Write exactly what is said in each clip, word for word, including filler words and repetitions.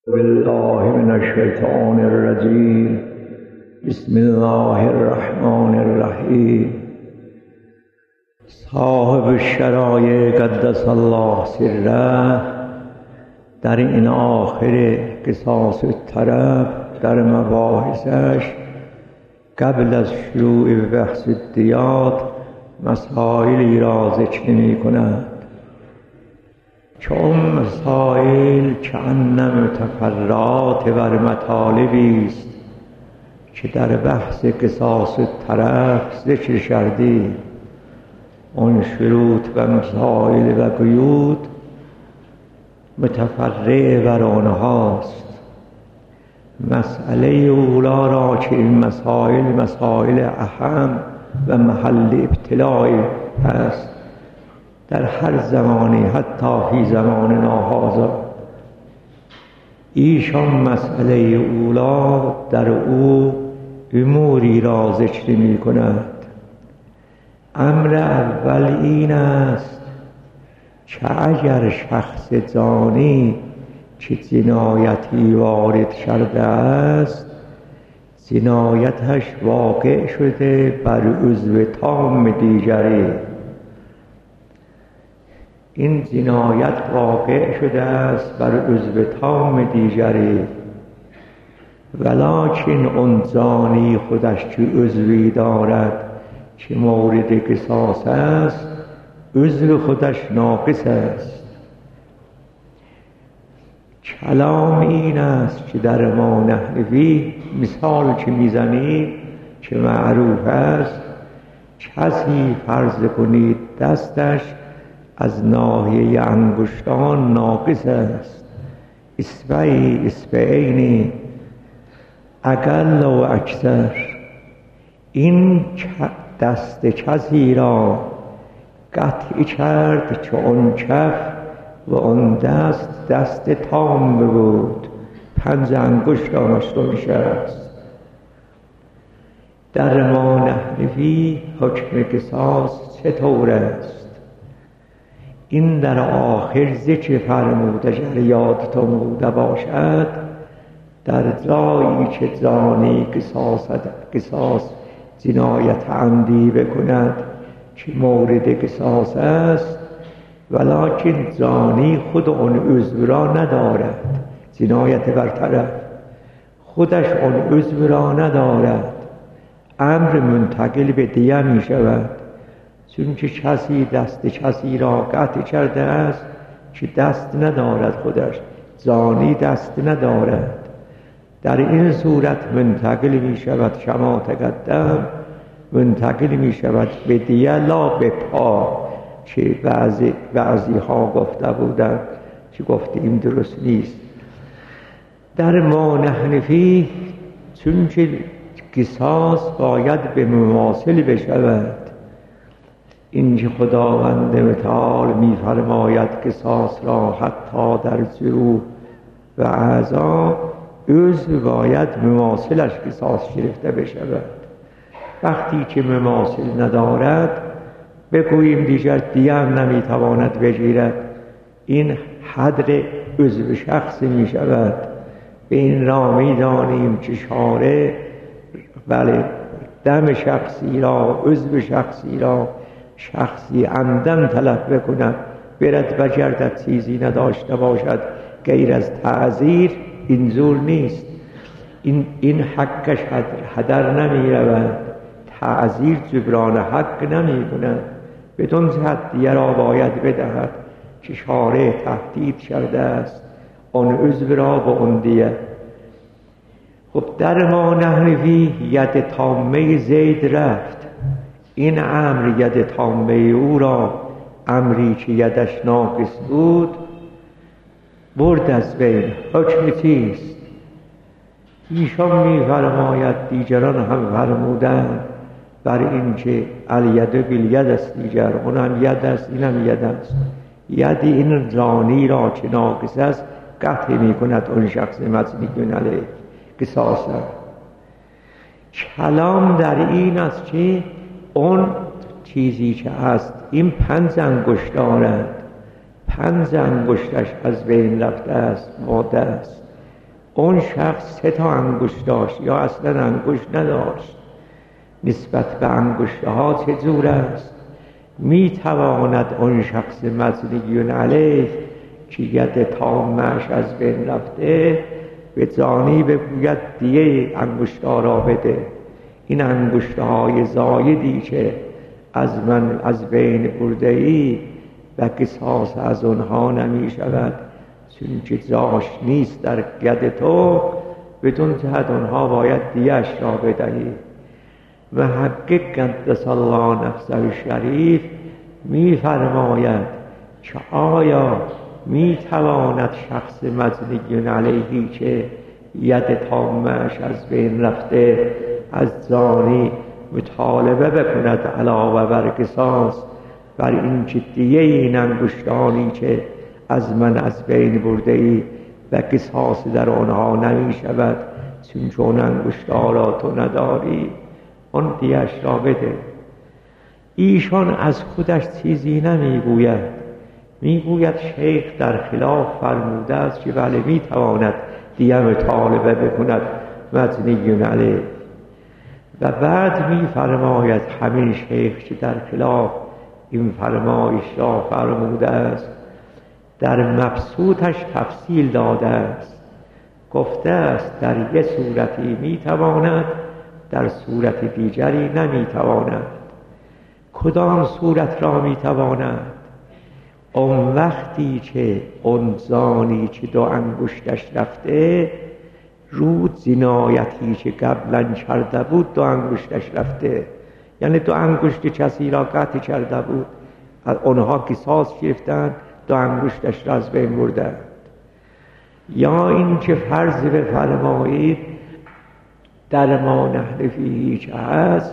بالله من الشیطان الرجیم. بسم الله الرحمن الرحیم. صاحب شرایع قدس الله سره در این آخر قصاص الطرف در مباحثش قبل از شروع بحث دیات مسائلی را ذکر می کند، چون مسائل کأن متفرعات بر مطالبی است که در بحث قصاص الطرف ذکر شدیم. آن شروط و مسائل و قیود متفرع بر آنهاست. مسئله اولا را که این مسائل مسائل اهم و محل ابتلاء است در هر زمانی، حتی فی زماننا هذا. ایشان مسئله اولا در او اموری را ذکر می کند. امر اول این است که اگر شخص زانی که جنایتی وارد شده است، جنایتش واقع شده بر عضو تام دیگری، این جنایت واقع شده است بر عضو تام دیگری، ولکن اون زانی خودش که عضوی دارد که مورد قصاص است، عضو خودش ناقص است. کلام این است که در ما نحوی مثال که میزنید که معروف است، کسی فرض کنید دستش از ناحیه انگشتان ناقص است، اصبعی اصبعینی اقل و اکثر. این دست کسی را قطع کرد که اون کف و اون دست دست تام بود، پنج انگشت آنش است. در ما نحوی حکم قصاص چطور است؟ این در آخر ذکر فرموده، اگر یادتون بوده باشد، در جایی که زانی قصاص قصاص جنایت عمدی بکند که مورد قصاص است، ولکن زانی خود اون عضو را ندارد، جنایت برطرف خودش اون عضو را ندارد، امر منتقل به دیه می شود. چون که کسی دست کسی را قطع کرده است که دست ندارد، خودش زانی دست ندارد، در این صورت منتقل می شود کما تقدم، منتقل می شود به دیه لا به پا، که بعضی, بعضی ها گفته بودند که گفتیم درست نیست. در ما نحنفی چون که قصاص باید به مماثل بشود، این که خداوند متعال می فرماید قصاص را حتی در جروح و اعضا، عضو باید مماثلش قصاص گرفته بشود. وقتی که مماثل ندارد، بگوییم دیگر دیه هم نمیتواند بگیرد، این حدر عضو شخص می شود. به این را می دانیم که شارع بله دم شخصی را، عضو شخصی را شخصی عمدن طلب بکند، برد بگردد چیزی نداشته باشد غیر از تعذیر، این زور نیست، این, این حقش هدر نمی رود، تعذیر جبران حق نمی کند، بدون جهت دیه را باید بدهد که شارع تهدید کرده است آن عضو را با اون دیه. خب در ما نحوی ید تامه زید رفت، این امر ید تامه او را، امری که یدش ناقص بود، برد از بین. حکم چیست؟ ایشان می فرماید، دیگران هم فرمودند بر این که الید بالید است، دیگر اون هم ید است، این هم ید است. ید این زانی را که ناقص است قطع می کند اون شخص مجنی علیه قصاص. کلام در این است که اون چیزی که هست این پنج انگشت دارد، پنج انگشتش از بین رفته است، ماده است، اون شخص سه تا انگشت داشت یا اصلا انگشت نداشت، نسبت به انگشته ها چه جور است؟ می تواند اون شخص مزنی علیه که ید تامش از بین رفته به جانی بگوید دیگه انگشت‌ها را بده، این انگشت‌های زایدی که از من از بین برده ای و قصاص از آنها نمی شود، چون که جاش نیست در ید تو، بدون جهت آنها باید دیهش را بدهی. محقق قدس الله نفسه شریف می فرماید که آیا می تواند شخص مزنی علیهی که ید تامش از بین رفته از زانی مطالبه بکند علاوه بر قصاص بر این که دیه این انگشتانی که از من از بین برده ای و قصاص در آنها نمی شود چون چون انگشتها را تو نداری، اون دیهش را بده. ایشان از خودش چیزی نمی گوید، می گوید شیخ در خلاف فرموده است که بله می تواند دیه مطالبه بکند مزنی علیه. و بعد می فرماید همین شیخ که در خلاف این فرمایش را فرموده است در مبسوطش تفصیل داده است، گفته است در یک صورتی می تواند، در صورت دیگری نمی تواند. کدام صورت را می تواند؟ اون وقتی که اون زانی که دو انگشتش رفته رود جنایتی که قبلا کرده بود دو انگشتش رفته، یعنی دو انگشت کسی را قطع کرده بود، از اونها قصاص گرفتند، دو انگشتش را از بین بردند. یا این که فرض بفرمایید در ما نحن فیه که هست،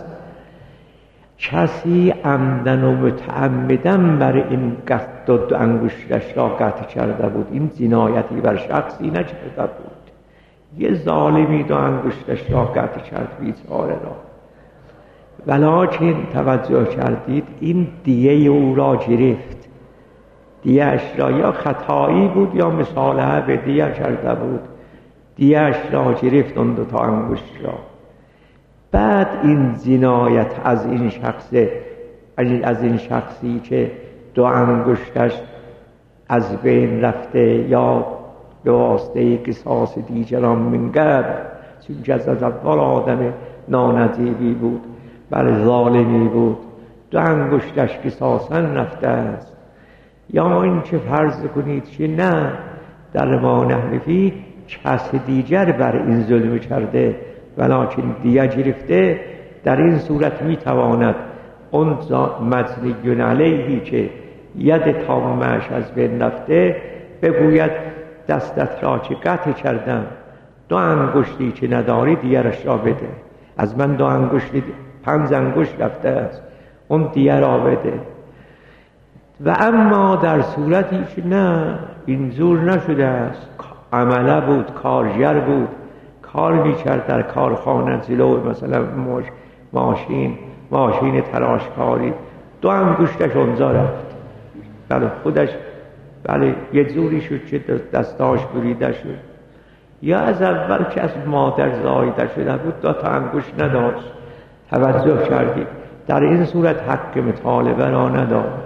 کسی عمدن و متعمدن بر این قطع دو انگشتش را قطع کرده بود، این جنایتی بر شخصی نکرده بود، یه ظالمی دو انگشتش را قطع کرد بیچاره را، ولکن توجه کردید این دیه او را گرفت، دیهش را یا خطایی بود یا مصالحه به دیه کرده بود، دیهش را گرفت اون دو تا انگشت را. بعد این جنایت از این شخص از این شخصی که دو انگشتش از بین رفته یا به واسطه قصاص دیگران من قبل، چون که از اول آدم نانجیبی بود بل ظالمی بود، دو انگشتش قصاصا رفته است. یا این که فرض کنید که نه در ما نحن فیه کس دیگر بر این ظلم کرده ولکن دیه گرفته، در این صورت میتواند اون مزنی علیهی که ید تامش از بین رفته بگوید دستت را که قطع کردم، دو انگشتی که نداری دیگرش را بده، از من دو انگشتی پنج انگشت رفته است، اون دیگر را بده. و اما در صورتی که نه این زور نشده است، عمله بود، کارگر بود، کار میکرد در کارخانه جلو مثلا ماشین ماشین تراشکاری، دو انگشتش اونجا رفت، بله خودش بله یه جوری شد که دستاش بریده شد، یا از اول که از مادر زایده شده بود دو تا انگشت نداشت. توجه کردید در این صورت حق مطالبه را ندارد.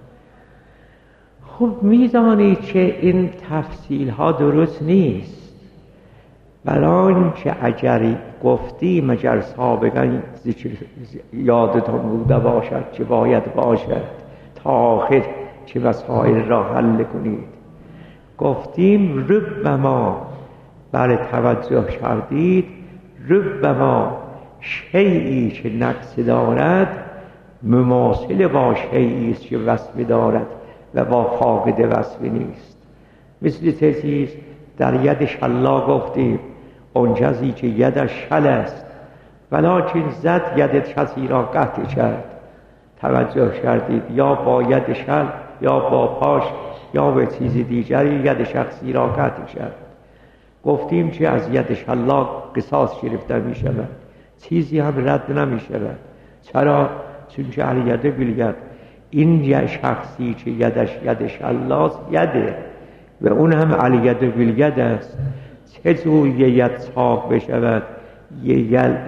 خب میدانید که این تفصیل ها درست نیست، بلان که اگر گفتیم اگر سابقا ذکر یادتون بوده باشد که باید باشد تا آخر که مسائل را حل کنید، گفتیم ربما، بله توجه کردید، ربما شیئی که نقص دارد مماثل با شیئی است که وصف دارد و با فاقد وصف نیست. مثل چیز در ید شلا گفتیم اون کسی که یدش شل است ولکن زد ید کسی را قطع کرد، توجه کردید، یا با ید شل یا با پاش یا به چیز دیگری ید شخصی را قطع کرد. گفتیم که از ید شلا قصاص گرفته می شود، چیزی هم رد نمی شود. چرا؟ چون که علیده بالید، این یه شخصی که یدش ید شلاست یده و اون هم علیده بالید است، چه جور یه ید چاق بشود، یه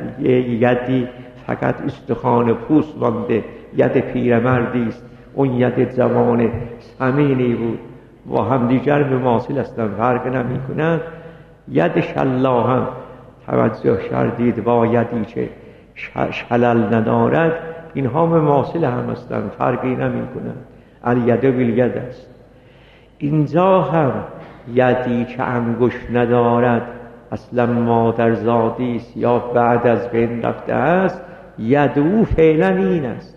یدی فقط استخوان پوست مانده، ید پیرمردی است، اون ید جوان سمینی بود و همدیگر مماثل هستند، فرق نمی کنند. ید شلا هم توجه کردید با یدی که شلل ندارد، اینها مماثل هم هستند، فرقی نمی کنند. الید بالید است. اینجا هم یدی که انگشت ندارد، اصلا مادرزادی است یا بعد از بین رفته است، ید او فعلا این است.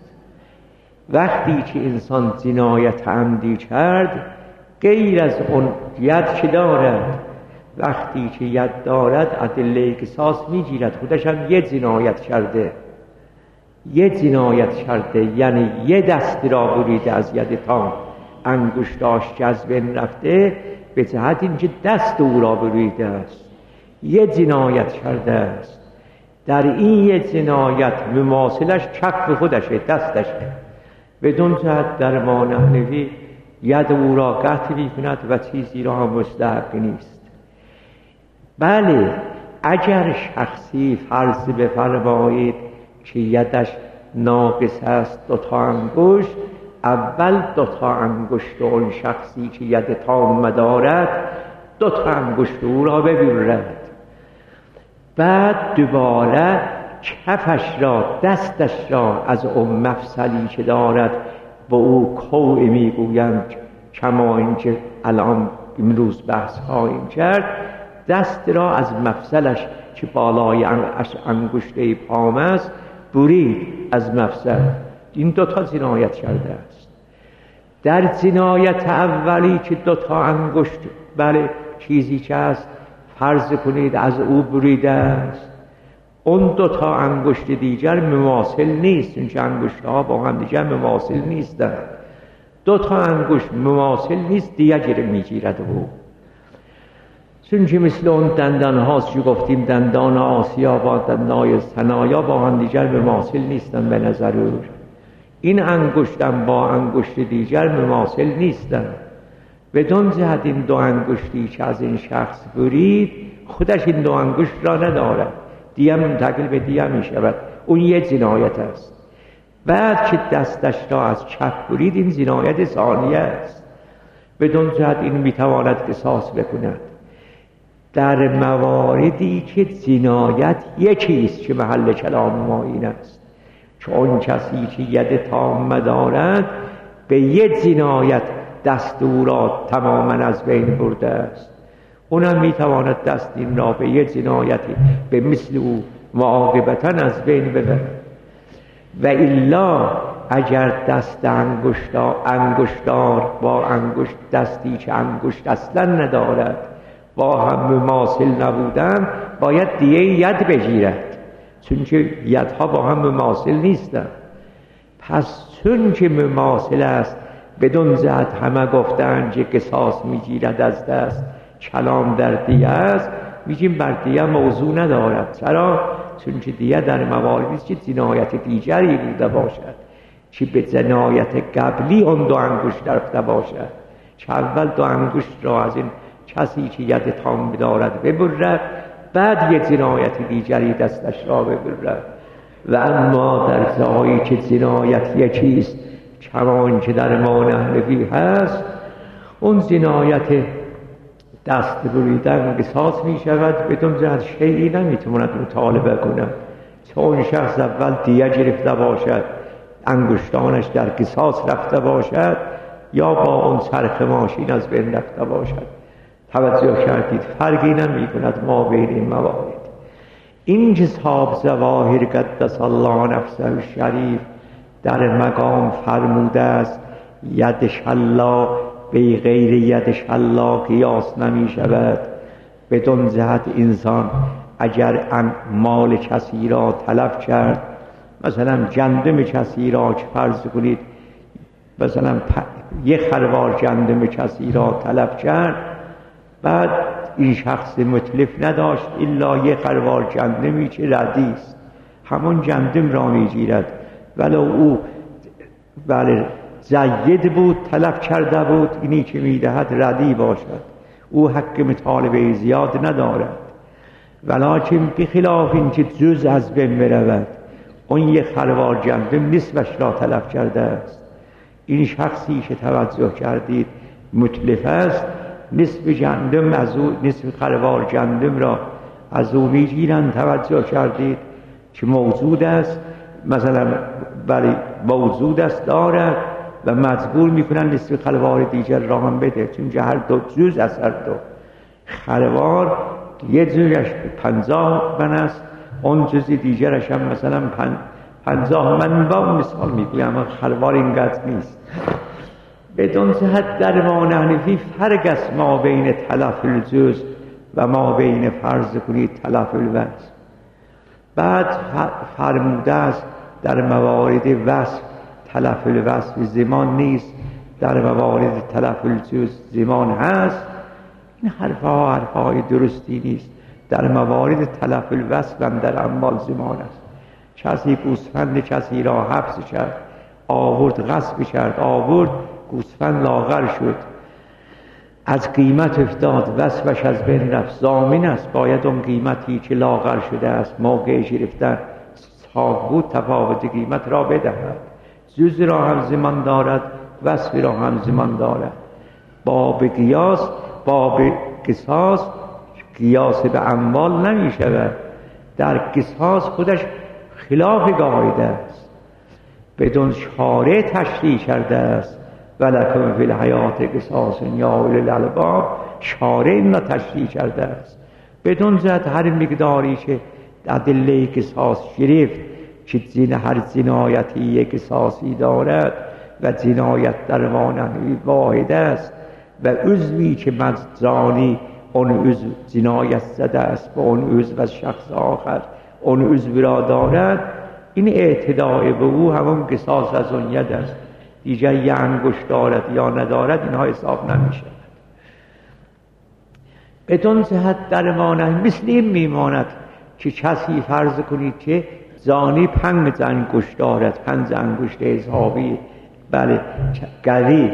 وقتی که انسان جنایت عمدی کرد، غیر از اون ید که دارد، وقتی که ید دارد ادله قصاص میگیرد، خودش هم یه جنایت کرده، یه جنایت کرده، یعنی یه دست را بریده از ید تام، انگشتاش که از بین رفته، به جهت اینکه دست او را بریده است، یه جنایت کرده است. در این یه جنایت مماثلش کف خودشه، دستشه. بدون جهت در ما نحنفی ید او را قطع می کند و چیزی را هم مستحق نیست. بله، اگر شخصی فرض بفرمایید که یدش ناقص است دو تا انگشت، اول دو تا انگشت اون شخصی که ید تام دارد دو تا انگشت او را ببرد، بعد دوباره کفش را، دستش را از اون مفصلی که دارد و او کوع میگویند، کما اینکه الان امروز بحث خواهیم کرد، دست را از مفصلش که بالای انگشته پام است برید از مفصل. این دوتا جنایت کرده است. در جنایت اولی که دوتا انگشت، بله چیزی که است فرض کنید از او بریده است، اون دوتا انگشت دیگر مماثل نیست، چون انگشت ها با هم دیگر مماثل نیستند. دوتا انگشت مماثل نیست، دیگر میگیرد او، چون که مثل اون دندان هاست که گفتیم دندان آسیا با دندان ثنایا با هم دیگر مماثل نیستند به نظر او. این انگشتم با انگشت دیگر مماثل نیستند. بدون جهت این دو انگشتی که از این شخص برید، خودش این دو انگشت را ندارد، دیگه منتقل به دیگه می شود، اون یه جنایت است. بعد که دستش را از چپ برید، این جنایت ثانیه است. بدون جهت این می تواند قصاص بکند. در مواردی که جنایت یکیست که محل کلام ما این است، چون کسی که ید تام دارد به یه جنایت دست او را تماما از بین برده است، اونم میتواند دست این را به یه جنایتی به مثل او معاقبتا از بین ببرد. و الا اگر دست انگشتار انگشتار با انگشت، دستی که انگشت اصلا ندارد با هم مماثل نبودن، باید دیگه ید بگیرد، چون که یدها با هم مماثل نیستند. پس چون که مماثل است، بدون جهت همه گفتن که قصاص میگیرد از دست، کلام در دیه است، میگیم بر دیه موضوع ندارد. چرا؟ چون که دیه در مواردی است که جنایت دیگری بوده باشد، که به جنایت قبلی اون دو انگشت رفته باشد، که اول دو انگشت را از این کسی که ید تام دارد ببرد، بعد یه جنایت دیگری دستش را ببرد. و اما در جایی که جنایت یکیست، چمان که در ما نحنفی هست، اون جنایت دست بریدن قصاص می شود، بدون جهت شیعی نمیتواند مطالبه کند، چون شخص اول دیه گرفته باشد، انگشتانش در قصاص رفته باشد، یا با اون چرخ ماشین از بین رفته باشد. توجه کردید فرقی نمی کند ما بین این موارد. این که صاحب ظواهر قدس الله نفسه الشریف در مقام فرموده است ید شلا به غیر ید شلا قیاس نمی شود، بدون جهت انسان اگر مال کسی را تلف کرد، مثلا گندم کسی را که فرض کنید مثلا یک خروار گندم کسی را تلف کرد، بعد این شخص متلف نداشت الا یک خروار گندمی که ردی است، همون گندم را میگیرد، ولو او بله جید بود تلف کرده بود، اینی که میدهد ردی باشد، او حق مطالبه زیاد ندارد، ولکن بخلاف این که جز از بین برود اون یک خروار گندم نصفش را تلف کرده است. این شخصی که توجه کردید متلف است، نصف گندم از او، نصف خروار گندم را از او میگیرند. توجه کردید که موجود است، مثلا برای موجود است دارد و مجبور میکنن نصف خروار دیگر را هم بده، چون هر دو جز از هر دو. خروار یه جزش پنجاه من است، اون جز دیگرش هم مثلا پن... پنجاه من با مثال میگویم، اما خروار اینقدر نیست. بدون جهت در ما حنفی فرق است ما بین تلف الجز و ما بین فرض کنید تلف الوجه. بعد فرموده است در موارد وصف تلف الوصف زمان نیست، در موارد تلف الجز زمان هست. این حرفها حرفهای درستی نیست. در موارد تلف الوصف هم در اموال زمان است. کسی گوسفند کسی را حبس کرد، آورد غصب کرد، آورد گوسفند لاغر شد، از قیمت افتاد، وصفش از بین رفت، ضامن است، باید اون قیمتی که لاغر شده است موقع گرفتن صاحب بود تفاوت قیمت را بدهد. جز را هم زمان دارد، وصف را هم زمان دارد. باب قیاس، باب قصاص قیاس به اموال نمی شود. در قصاص خودش خلاف قاعده است، بدون شارع تشریع کرده است ولکم فی الحیات قصاص یا اولی الالباب. شارع این را تشریع کرده است بدون جهت هر مقداری که ادله قصاص گرفت که زین هر جنایتی یک قصاصی دارد و جنایت در ما نحوی واحد است و عضوی که مزانی اون عضو جنایت زده است با اون عضو از شخص آخر اون عضو را دارد، این اعتداء به او همون قصاص از اون ید است. دیگر یه انگشت دارد یا ندارد اینها حساب نمی شود. بدون جهت در ما نحوی مثل این میماند که کسی فرض کنید که زانی پنج انگشت دارد، پنج انگشت حسابی، بله قوی،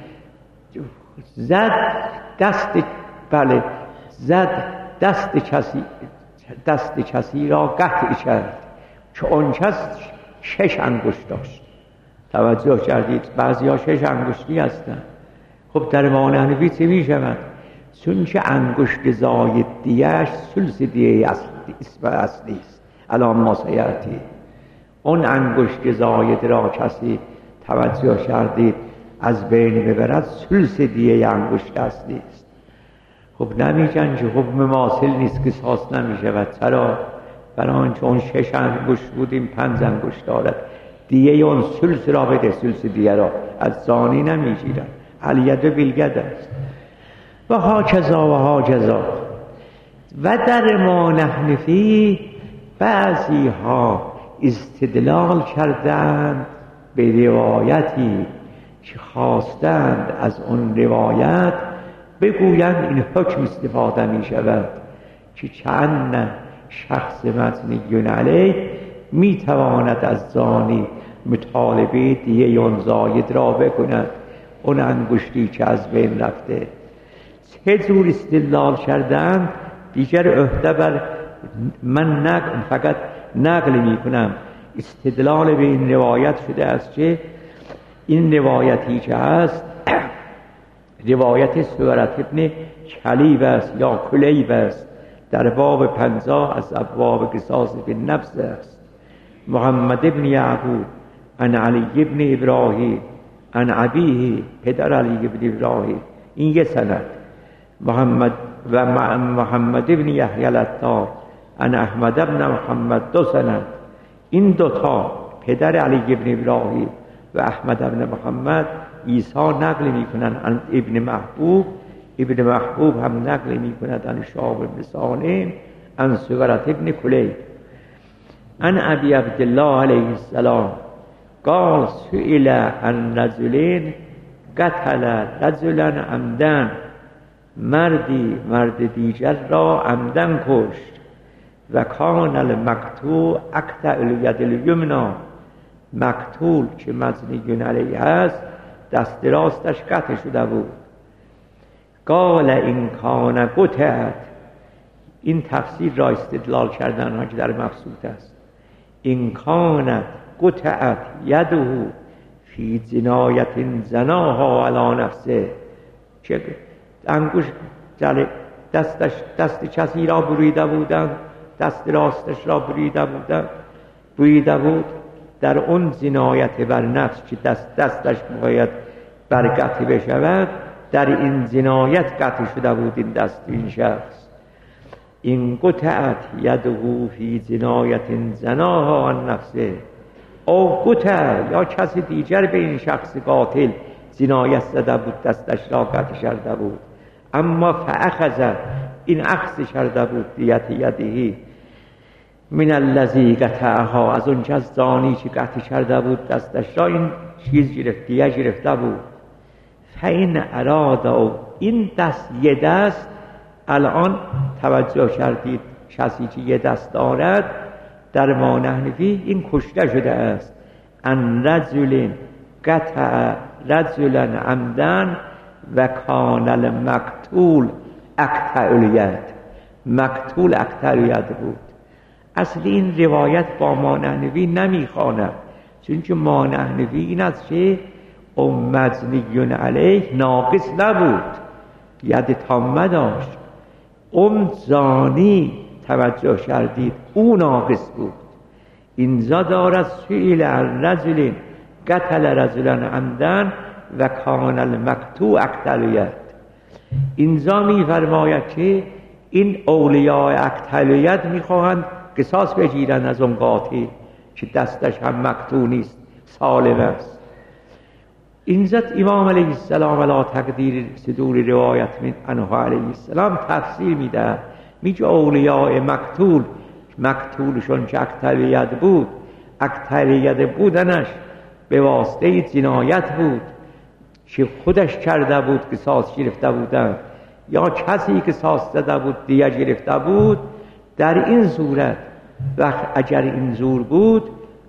زد دست، بله زد دست کسی، دست کسی را قطع کرد که اون کس شش انگشت داشت. توجه کردید بعضی ها شش انگشتی هستند. خب در ما حنفی چه می شود؟ چون که انگشت زاید دیش ثلث دیه اسم اصلی است. الان ما سیاتی اون انگشت زاید را کسی توجه کردید از بین ببرد ثلث دیه انگشت اصلی است. خب نمیگن که خب مماثل نیست، قصاص نمی شود. چرا؟ برای آنچه اون شش انگشت بود این پنج انگشت دارد، دیه اون ثلث را بده، ثلث دیه را از زانی نمیگیرن. الید بالید است و ها کذا و ها کذا. و در ما حنفی بعضی ها استدلال کردند به روایتی که خواستند از اون روایت بگویند این حکم استفاده می شود که چند شخص مجنی علیه می تواند از زانی مطالبه دیه اون زاید را بکند، اون انگشتی که از بین رفته. چه جور استدلال کردند دیگر عهده بر من نقل، فقط نقل می کنم. استدلال به این روایت شده است که این روایتی که هست روایت سورت ابن کلیب است یا کلیب است، در باب پنجاه از ابواب قصاص بالنفس است. محمد ابن یعقوب عن علی ابن ابراهیم عن ابیه، پدر علی ابن ابراهیم، این یه سند. محمد و محمد ابن یحیی العطار عن احمد ابن محمد، دو سند. این دوتا پدر علی ابن ابراهیم و احمد ابن محمد عیسی نقل می کنند عن ابن محبوب، ابن محبوب هم نقل می کند عن شهاب بن سالم عن سورت ابن کلیب عن ابی عبدالله علیه السلام قال سئل عن رجلین قتل رجلا عمدا، مردی مرد دیگر را عمدن کشت و کان المقتول اقطع الید الیمنا، مقتول که مجنی علیه است دست راستش قطع شده بود. قال این کان قطعت، این تفسیر را استدلال کردن ها که در مبسوط است. این کانت قطعت یده فی جنایت زناها علی نفسه، چه انگوش دستش دست کسی را بریده بودند، دست راستش را بریده بودند بریده بود در اون جنایت بر نفس که دست دستش باید بر قطع بشود، در این جنایت قطع شده بود این دست این شخص. این قطعت یده فی جنایت زناها عن نفسه، او قطع یا کسی دیگر به این شخص قاتل جنایت زده بود، دستش را قطع کرده بود، اما فاخذ، این اخذ کرده بود دیت یدهی من الذی قطعها، از اون کس زانی که قطع کرده بود دستش را این چیز گرفت، دیه گرفته بود. فین اراده، این دست یه دست الان توجه کردید کسی که یه دست دارد در ما نحنفی این کشته شده است. ان رجل قطع رجلا عمدن و کان المقتول اقطع الید، مقتول اقطع الید بود. اصل این روایت با ما نحنفی نمیخواند، چون که ما نحنفی این است که او مجنی علیه ناقص نبود، ید تامه داشت. اون زانی توجه کردید او ناقص بود. اینجا دارد سئل الرجل قتل رجلا عمدن و کان المقطوع اقطع الید. اینجا میفرماید که این اولیاء اقطع الید میخواهند قصاص بگیرند از اون قاطع که دستش هم مقطوع نیست، سالم است. اینجا امام علیه السلام علی تقدیر صدور روایت من عنه علیه السلام تفسیر میده، میگه اولیاء مقتول، مقتولشون که اقطع الید بود، اقطع الید بودنش به واسطه جنایت بود که خودش کرده بود قصاص گرفته بودن، یا کسی که قصاص زده بود دیه گرفته بود. در این صورت وقت اگر این زور بود،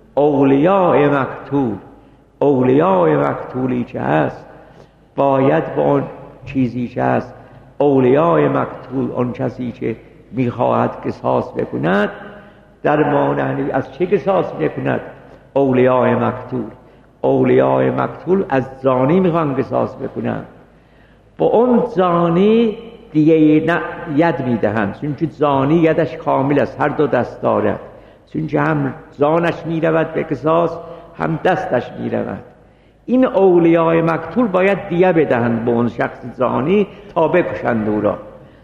اولیاء مقتول، اولیاء مقتولی که هست باید با اون چیزی که هست اولیاء مقتول، اون کسی که میخواهد قصاص بکند در مانع از چه قصاص بکند؟ اولیاء مقتول، اولیاء مقتول از زانی میخوان قصاص بکنند، با اون زانی دیگه ید میدهند، چون که زانی یدش کامل است، هر دو دست دارد، چون که هم زانش میرود به قصاص هم دستش میرود. این اولیاء مقتول باید دیه بدهند به اون شخص زانی تا بکشند او را.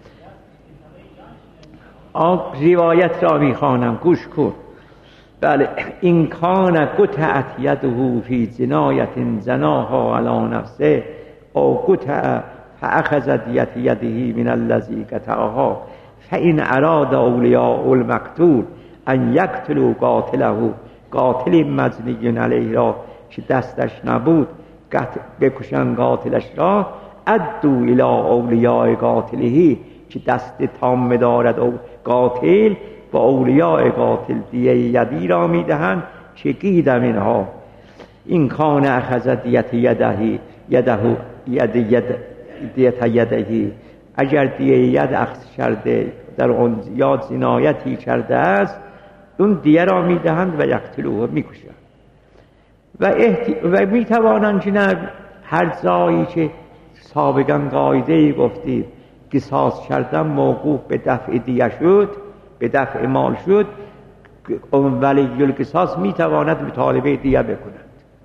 روایت را میخوانم، گوش کن. بله، این کان قطعت یده فی جنایت زناها علی نفسه او قطع فاخذ دیت یده من الذی قطعها فان اراد اولیاء المقتول ان یقتلوا قاتله، قاتل مجنی علیه را که دستش نبود قتل بکشن قاتلش را، ادو الی اولیاء قاتله که دست تام دارد او قاتل، و اولیاء قاتل دیه یدی را میدهند که قید منها. این کان اخذ دیت یده یده ید ید دیت یدهی، اگر دیه ید اخذ کرده در اون یا جنایتی کرده است، اون دیه را میدهند و یقتلوه میکشند. و, احت... و میتوانند که نه هر جایی که سابقا قاعده گفتید قصاص کردن موقوف به دفع دیه شد، به دفع مال شد، ولی القصاص میتواند مطالبه دیه بکند.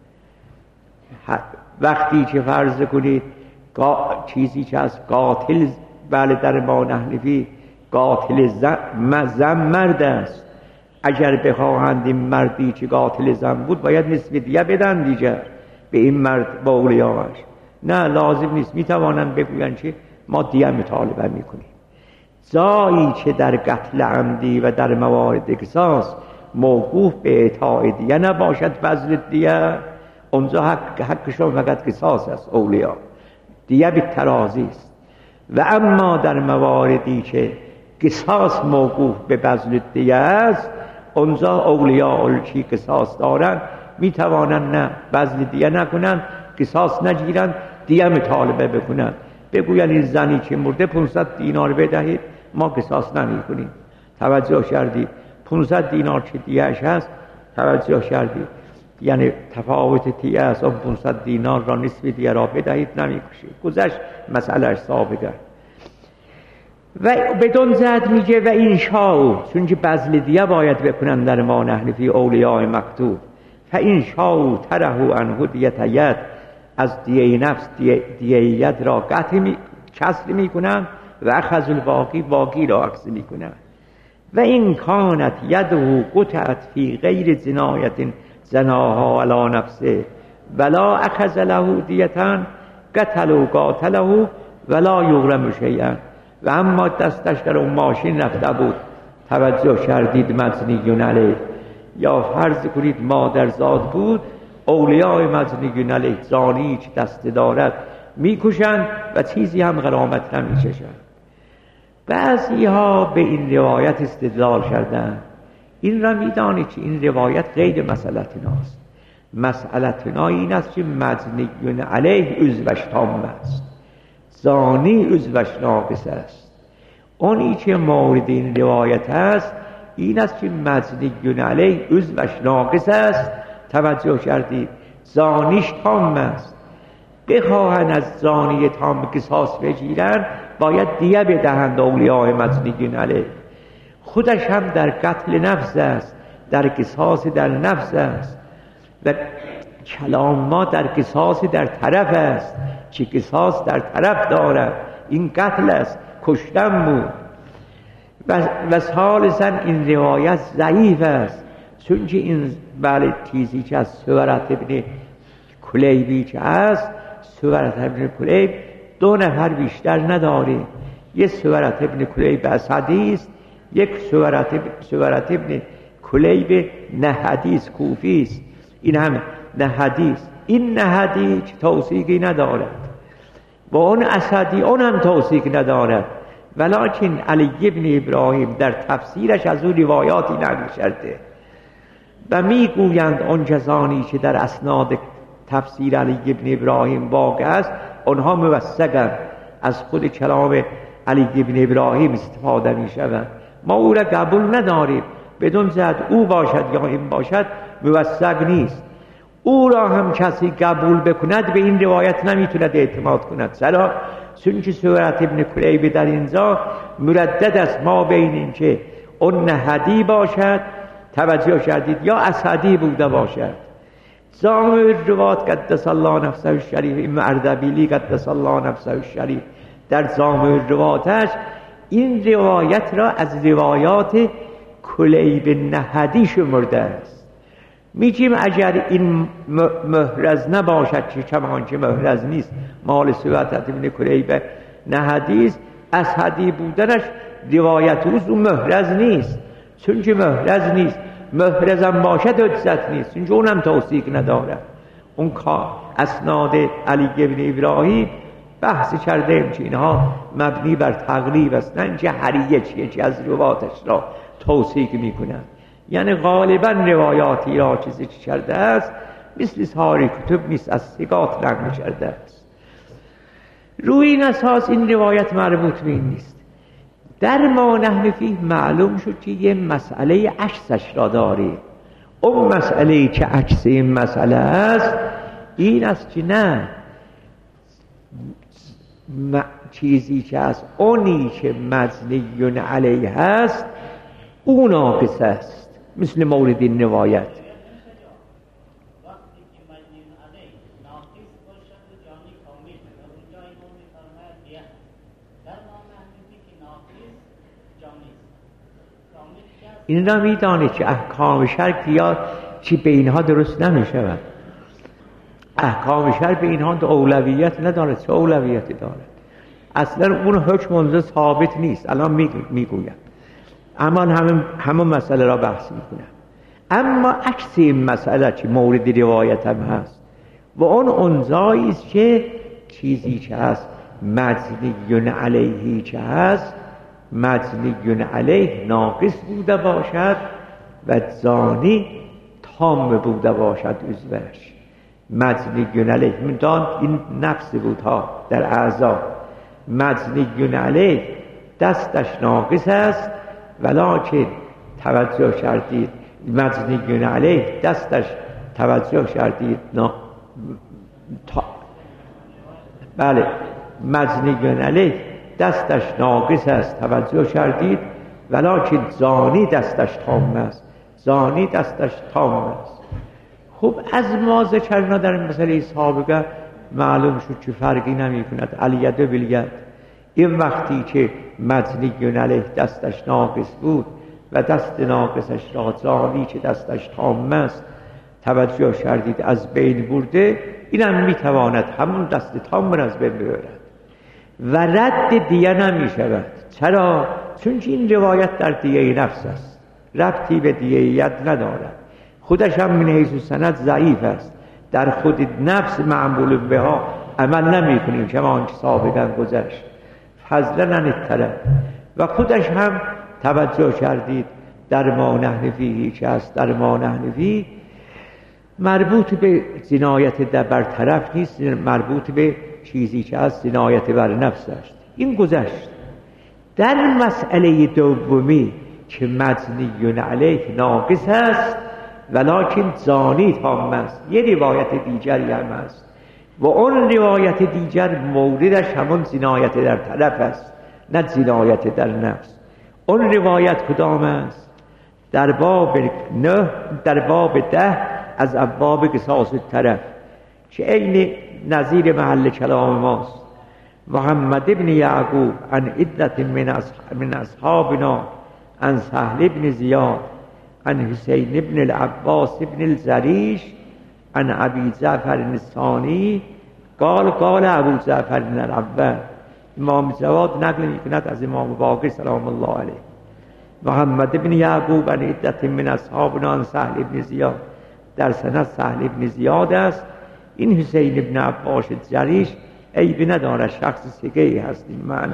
وقتی که فرض کنید چیزی که از قاتل، بله در ما نحنفی قاتل زن مرد است، اگر بخواهند این مردی که قاتل زن بود باید نصف دیه بدن دیگر به این مرد با اولیاش، نه لازم نیست، میتوانند بگویند که ما دیه مطالبه میکنیم. جایی که در قتل عمدی و در موارد قصاص موقوف به اعطاء دیه نباشد بذل دیه، اونجا حق حقشون فقط قصاص است، اولیا دیه به ترازی است. و اما در مواردی که قصاص موقوف به بذل دیه است، اونجا اولیاء که قصاص دارن میتوانند نه بذل دیه نکنند، قصاص نگیرند، دیه مطالبه بکنند. بگوین این زنی که مرده پانصد دینار بدهید، ما قصاص نمی کنیم. توجه کردید؟ پانصد دینار که دیهش هست، توجه کردید؟ یعنی تفاوت دیه است، اون پانصد دینار را نصف دیه را بدهید، نمی کشید. گذشت مسئله سابقه. و بدون زد میگه و این شاو، چون که بذل دیه باید بکنن در ما نحن فی اولیاء مکتوب، فاین شاو ترهو عنه دیت ید، از دیه نفس دیه, دیه ید را قطع می کسر میکنن و اخذ الباقی باقی را اخذ میکنن. و این کانت یده قطعت فی غیر جنایت زناها علی نفسه ولا اخذ له دیتن قتل و قاتله ولا یغرم شیئا. و اما دستش در اون ماشین رفته بود، توجه کردید؟ مجنیون علیه، یا فرض کنید مادرزاد بود، اولیاء مجنیون علیه، زانی که دست دارد میکشند و چیزی هم غرامت نمیچشند. بعضی ها به این روایت استدلال کردن. این را میدانید که این روایت غیر مسئلتناست. مسئلتنا این است که مجنیون علیه عضوش تام است، زانی عضوش ناقص است. اونی که مورد این روایت است این است که مجنیون علیه عضوش ناقص است، توجه کردید؟ زانیش تام است. بخواهن از زانی تام قصاص بگیرن، باید دیه بدهند اولیاء مجنیون علیه. خودش هم در قتل نفس است، در قصاص در نفس است. و کلام ما در قصاص در طرف است، چه قصاص در طرف دارد، این قتل است، کشتن بود. و, و ثالثاً این روایت ضعیف است، چون که این بله چیزی که از سورت ابن کلیبی که است، سورت ابن کلیب دو نفر بیشتر نداره. یک سورت ابن کلیب اسدی است، یک سورت سورت ابن کلیب نهدی است، کوفی است. این هم نهدی است. این نهدی که توثیقی ندارد و اون اسدی اون هم توثیق ندارد، ولکن علی ابن ابراهیم در تفسیرش از اون روایاتی نقل کرده و میگویند اون کسانی که در اسناد تفسیر علی ابن ابراهیم واقع است، اونها موثقند، از خود کلام علی ابن ابراهیم استفاده می شود. ما او را قبول نداریم، بدون زد او باشد یا این باشد موثق نیست. او را هم کسی قبول بکند به این روایت نمیتوند اعتماد کند. چرا؟ چون که سورت ابن کلیب در اینجا مردد است ما بین این که اون نهدی باشد، توجه کردید، یا اسدی بوده باشد. زامر روات قدس الله نفسه الشریف، این اردبیلی قدس الله نفسه الشریف در زامر رواتش این روایت را از روایات کلیب نهدی شمرده است. میگیم اگر این محرز نباشد، که چمان که محرز نیست، مال سورت ابن کلیب نهدی است، اسدی بودنش روایت اوست، اون محرز نیست. چون که محرز نیست، محرزم باشد حجت نیست، چون که اونم توثیق ندارد. اون کار اسناد علی ابن ابراهیم بحث کردیم که اینها مبنی بر تقلیب هستند، جهریه چیه که از روایاتش را توثیق میکنند. یعنی غالبا روایاتی را چیزی که کرده است مثل ساری کتب نیست، از ثقات نقل کرده است. روی این اساس این روایت مربوط به این نیست. در ما نحن فیه معلوم شد که یه مسئله عکسش را داریم. اون مسئله که عکس این مسئله است این است که نه چیزی که از اونی که مجنیون علیه هست اون ناقص است، مثل مورد این روایت. این را میدانه که احکام شرع یا چی به اینها درست نمیشود. احکام شرع به اینها اولویت ندارد. چه اولویتی دارد؟ اصلا اون حکم اونجا ثابت نیست. الان میگویم اما همون همون مسئله را بحث میکنم. اما عکس این مسئله که مورد روایت هم هست و اون اونجایی است که چیزی که هست مجنیون علیهی که هست مجنیون علیه ناقص بوده باشد و زانی تام بوده باشد عضوش. مجنیون علیه میدان این نفس بود ها در اعضا مجنی علیه دستش ناقص است ولکن توجه کردید مجنی علیه دستش توجه کردید نا... تا... بله مجنی علیه دستش ناقص است توجه کردید ولکن زانی دستش تام است زانی دستش تام است. خب از ما ذکرنا در مسئله سابقه معلوم شد چه فرقی نمی کند الید بالید. این وقتی که مجنی علیه دستش ناقص بود و دست ناقصش را زانی که دستش تام است توجه کردید از بین برده، اینم میتواند همون دست تام را از بین ببرد و رد دیه نمی شود. چرا؟ چون این روایت در دیه نفس است، ربطی به دیه ید ندارد، خودش هم من حیث سند ضعیف است، در خود نفس معمول بها عمل نمی کنیم که ما آنچه سابقا گذشت فضلا عن الطلب. و خودش هم توجه کردید در ما نحن فیه که است، در ما نحن فیه مربوط به جنایت در برطرف نیست، مربوط به چیزی که از جنایت بر نفس است. این گذشت. در مسئله دومی که مجنی علیه ناقص است ولکن زانی تام است، یه روایت دیگری هم است و اون روایت دیگر موردش همون جنایت در طرف است نه جنایت در نفس. اون روایت کدام است؟ در باب نه در باب ده از ابواب قصاص الطرف که عین نظیر محل کلام ماست. محمد ابن یعقوب عن عدت من اصحابنا عن سهل ابن زیاد عن حسین ابن العباس ابن الزریش عن ابی جعفر الثانی قال قال ابو جعفر الاول. امام جواد نقل میکند از امام باقر سلام الله علیه. محمد ابن یعقوب عن عدت من اصحابنا عن سهل ابن زیاد، در سند سهل ابن زیاد است. این حسین ابن عباس الزریش عیبی ندارد، شخص سگهی هست این معنا.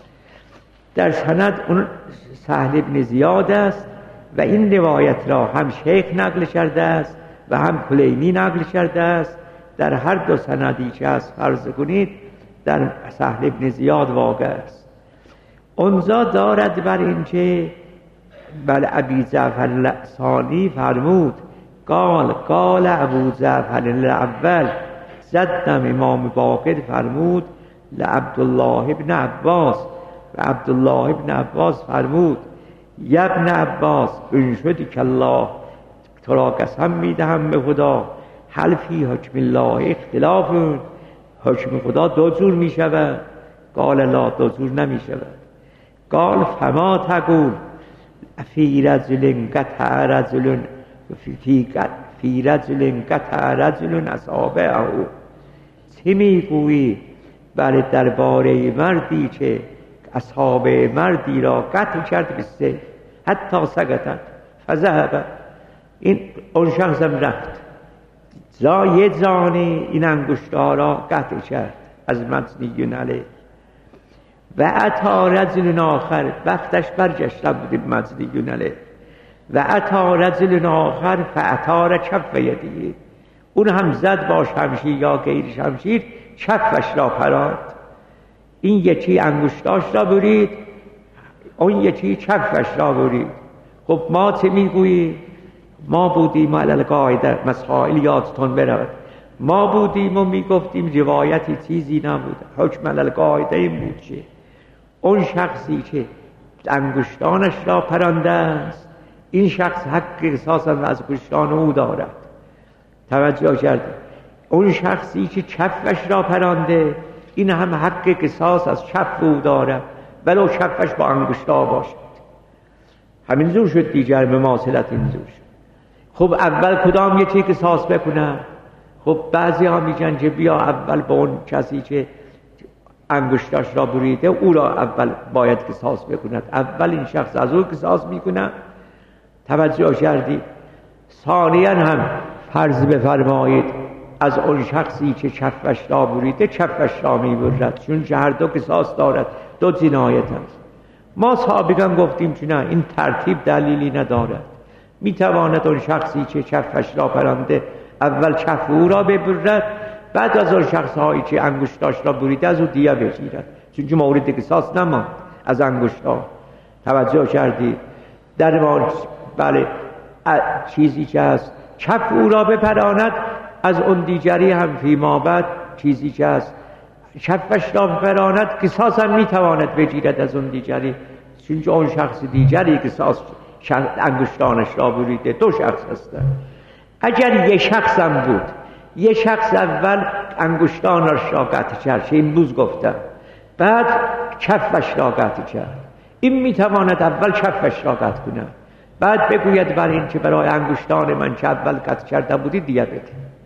در سند اون سهل ابن زیاد است و این روایت را هم شیخ نقل کرده است و هم کلینی نقل کرده است. در هر دو سندی که از فرض کنید در سهل ابن زیاد واقع است. اونجا دارد بر اینکه بل ابی جعفر الثانی فرمود قال قال ابو جعفر الاول. زدم امام باقر فرمود لعبدالله ابن عباس و عبدالله ابن عباس فرمود یا ابن عباس انشدی که الله تو را قسم میدهم به خدا هل فی حکم الله اختلاف، حکم خدا دو جور می شود؟ قال لا دو جور نمی شود. قال فما تقول فی رجل قطع رجل فی فی رجل قطع رجل اصابعه، چه میگویی بله درباره مردی که اصابع مردی را قطع کرد به سیف حتی سقطت فذهب. این اون شخص هم رفت زای زانی این انگشت‌ها را قطع کرد از مجنی علیه و عطا رجل آخر، وقتش برگشتن بود مجنی علیه و عطا رجل آخر فعطار کف یدیه، اون هم زد با شمشیر یا غیر شمشیر کفش را پراند. این یکی انگشتاش را برید، اون یکی کفش را برید. خب ما چه میگویی؟ ما بودیم علل قاعده، مسائل یادتون برود، ما بودیم و میگفتیم روایتی چیزی نبود، حکم علل قاعده این بود که اون شخصی که انگشتانش را پرانده است این شخص حق قصاص از انگشتان او دارد. توجه کرده؟ اون شخصی که کفش را پرانده این هم حق قصاص از کف او دارد ولو کفش با انگشتا باشد. همین زور شد دیگر مماثلت این زور شد. خب اول کدام یکی قصاص بکنه؟ خب بعضی ها میگن که بیا اول با اون کسی که انگشتاش را بریده او را اول باید قصاص بکند، اول این شخص از او قصاص میکنه. توجه کردید؟ ثانیاً هم فرض بفرمایید از اون شخصی که کفش را بریده کفش را میبرد، چون هر دو قصاص دارد، دو جنایت است. ما سابقا گفتیم که نه، این ترتیب دلیلی ندارد. میتواند اون شخصی که کفش را پرانده اول کف او را ببرد، بعد از اون شخص هایی که انگشتاش را بریده از او دیه بگیرد. چون مورد قصاص نماند از انگشتان. توجه کردی؟ در ما بله چیزی که هست کف او را بپراند، از اون دیگری هم فیما بعد چیزی که هست کفش را بپراند قصاص هم میتواند بگیرد از اون دیگری، چون اون شخص دیگری قصاص انگشتانش را بریده. دو شخص هستن. اگر یک شخص هم بود، یک شخص اول انگشتانش را قطع کرد، این روز گفتم، بعد کفش را قطع کرد، این میتواند اول کفش را قطع کند، بعد بگوید بر این که برای انگشتان من که اول قطع کرده بودی دیگه بده.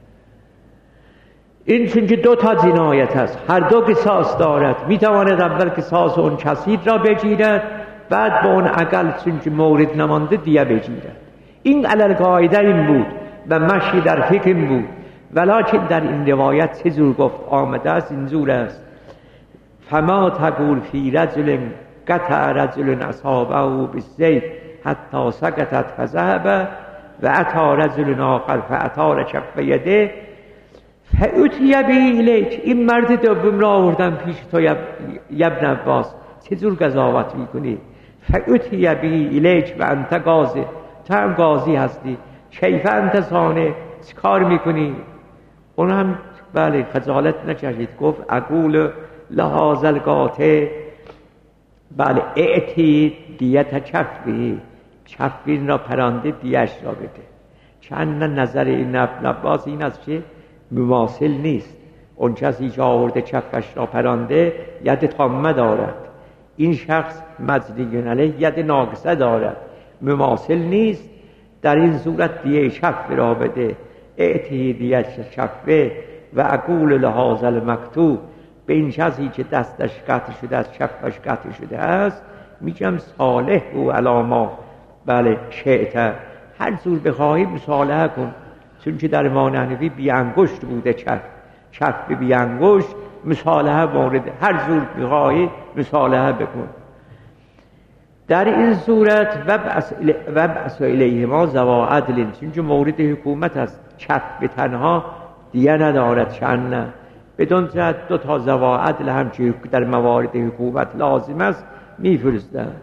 این چون که دو تا جنایت هست، هر دو قصاص دارد، میتواند اول قصاص اون کسی را بگیرد، بعد به اون اقل چون که مورد نمانده دیگه بگیرد. این علل قاعده این بود و مشی در فقه این بود. ولکن در این روایت چه جور گفت آمده است؟ این جور است: فما تقول فی رجل قطع رجل اصابه بالسیف حتی سقطت فذهب و اتى رجل آخر فاطال کف یده فأتی به الیک. این مرد دوم را آوردن پیش تو ابن عباس، چه جور قضاوت میکنی؟ فأتی به الیک و انت قاضی، تو هم قاضی هستی، کیف انت صانع، چه کار میکنی؟ اون هم بله خجالت نکشید، گفت اقول لهذا القاطع بله اعطی دیت کفی، کفی را پرانده دیش را بده. چند نظر این ابن عباس این است که مماثل نیست. اون کسی که آورده کفش را پرانده ید تامه دارد، این شخص مجنی علیه ید ناقصه دارد، مماثل نیست. در این صورت دیه کف را بده، اعطی دیت کفه و اقول لهذا المقطوع، به این کسی که دستش قطع شده است، کفش قطع شده است، میگم صالح و علاما بله شئت، هر جور بخواهی مصالحه کن. چون که در امام حنفی بی انگشت بوده کف، کف بی انگشت، مصالحه مورد، هر جور بخواهی مصالحه بکن. در این صورت و بأس الیهما ذوا عدل، چون که مورد حکومت است، کف به تنها دیگه ندارد، چند نه بدون جهت دو تا ذوا عدل هم که در موارد حکومت لازم است میفرستند.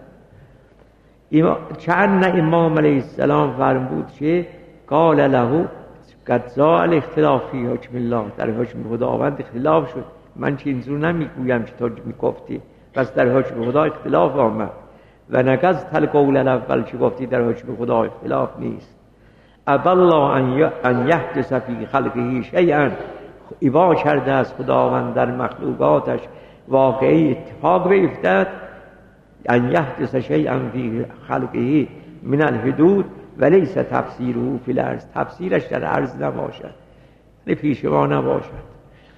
چند نه امام علیه السلام فرمود که قال له قد زاء الاختلاف فی حکم الله، در حکم خداوند اختلاف شد، من که اینجور نمیگویم که تو میگفتی، بس در حکم خدا اختلاف آمد. و نقضت القول الاول که گفتی در حکم خدا اختلاف نیست. ابى الله ان یحدث فی خلقه شیئا، ایوا کرده از خداوند در مخلوقاتش واقعی اتفاق بیفتد، ان یحدث شیئا فی خلقه من الحدود ولیس تفسیره فی الارض، تفسیرش در عرض نباشد، یعنی پیش ما نباشد.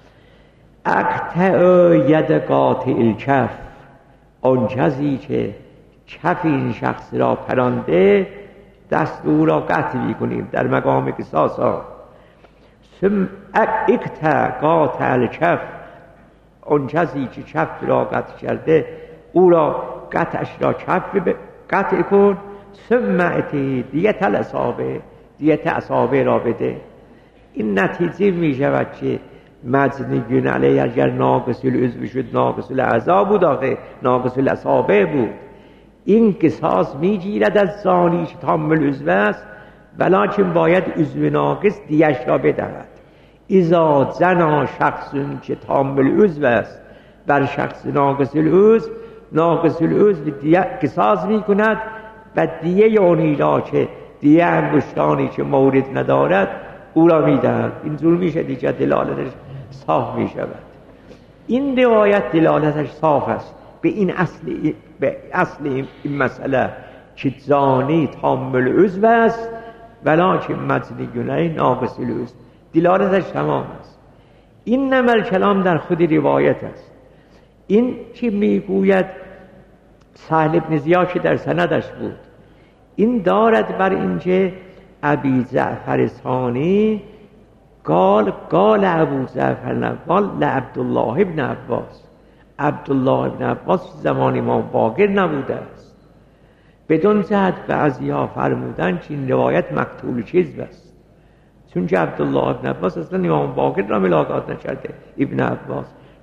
اقطع ید قاطع الکف، آن کسی که کف این شخص را پرانده دست او را قطع می‌کنیم در مقام قصاص ها. ثم اقطع قاطع الکف، آن کسی که کف را قطع کرده او را قطعش را کف قطع کن. ثم اتی دیت الاصابع، دیت اصابع را بده. این نتیجه می شود که مجنی علیه اگر ناقص العضو شد ناقص الاعضا بود، آخه ناقص الاصابع بود، این قصاص می گیرد از زانی که تام العضو است، ولکن باید عضو ناقص دیش را بدهد. اذا زنا شخص که تام العضو است بر شخص ناقص العضو، ناقص العضو قصاص می کند و دیه اونی را که دیه انگشتانی که مورد ندارد او را می دهد. اینجور می شد که دلالتش صاف می شود. این روایت دلالتش صاف است به این اصل، به اصل این مسئله که زانی تام العضو است ولکن مجنی علیه ناقص العضو، دلالتش تمام است. این نمر کلام در خود روایت است. این که میگوید سهل بن زیاد که در سندش بود، این دارد بر اینکه ابی جعفر ثانی قال قال ابو جعفر نقال لعبدالله ابن عباس، عبدالله ابن عباس زمان امام باقر نبوده است. بدون جهت بعضی ها فرمودن که این روایت مقتول کذب است، چون که عبدالله ابن عباس اصلا امام باقر را ملاقات نکرده. ابن عباس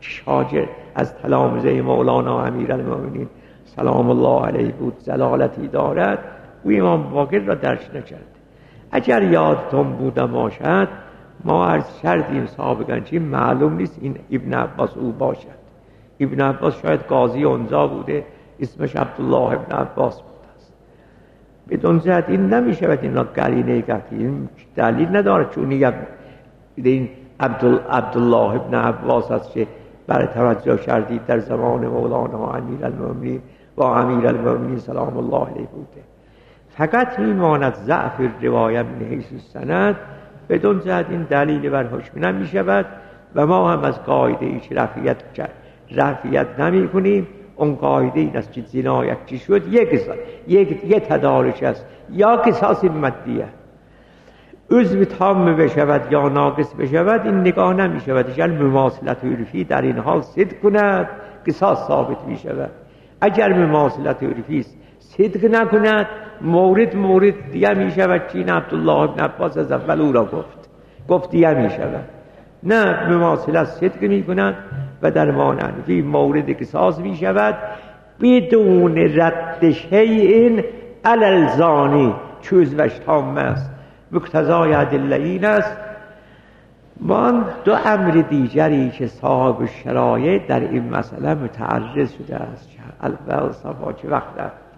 شاگرد از تلامذه مولانا امیرالمومنین سلام الله علیه بود زلالتی دارد، او امام باقر را درش نکرد. اگر یادتون بوده باشد ما عرض کردیم سابقا چی معلوم نیست این ابن عباس او باشد. ابن عباس شاید قاضی اونجا بوده، اسمش عبدالله ابن عباس بوده است. بدون جهت این نمیشه و این را قرینه این دلیل نداره چون این عبدالله ابن عباس است که برای توجه کردید در زمان مولانا امیرالمومنین و امیرالمومنین سلام الله علیه بوده. فقط میماند ضعف روایت من حیث السند، بدون جهت این دلیل بر حکم نمی شود و ما هم از قاعده ایچ رفعیت رفعیت نمی کنیم. اون قاعده این است که جنایت چی شد یک یک یک تدارک است، یا قصاص مادیه عضو تام بشود یا ناقص بشود این نگاه نمی شود. اگر مماثلت عرفی در این حال صدق کند قصاص ثابت می شود. اگر مماثلت عرفی صدق نکند مورد مورد دیگه می شود که این عبدالله ابن عباس از اول او را گفت گفت دیگه می شود. نه، مماثلت صدق می کند و در مانعی مورد قصاص می شود بدون رد شیء علی الزانی چوز وش تام است. مقتضای ادله این است. من دو امر دیگری که صاحب شرایع در این مسئله متعرض شده است البته صفا چه وقت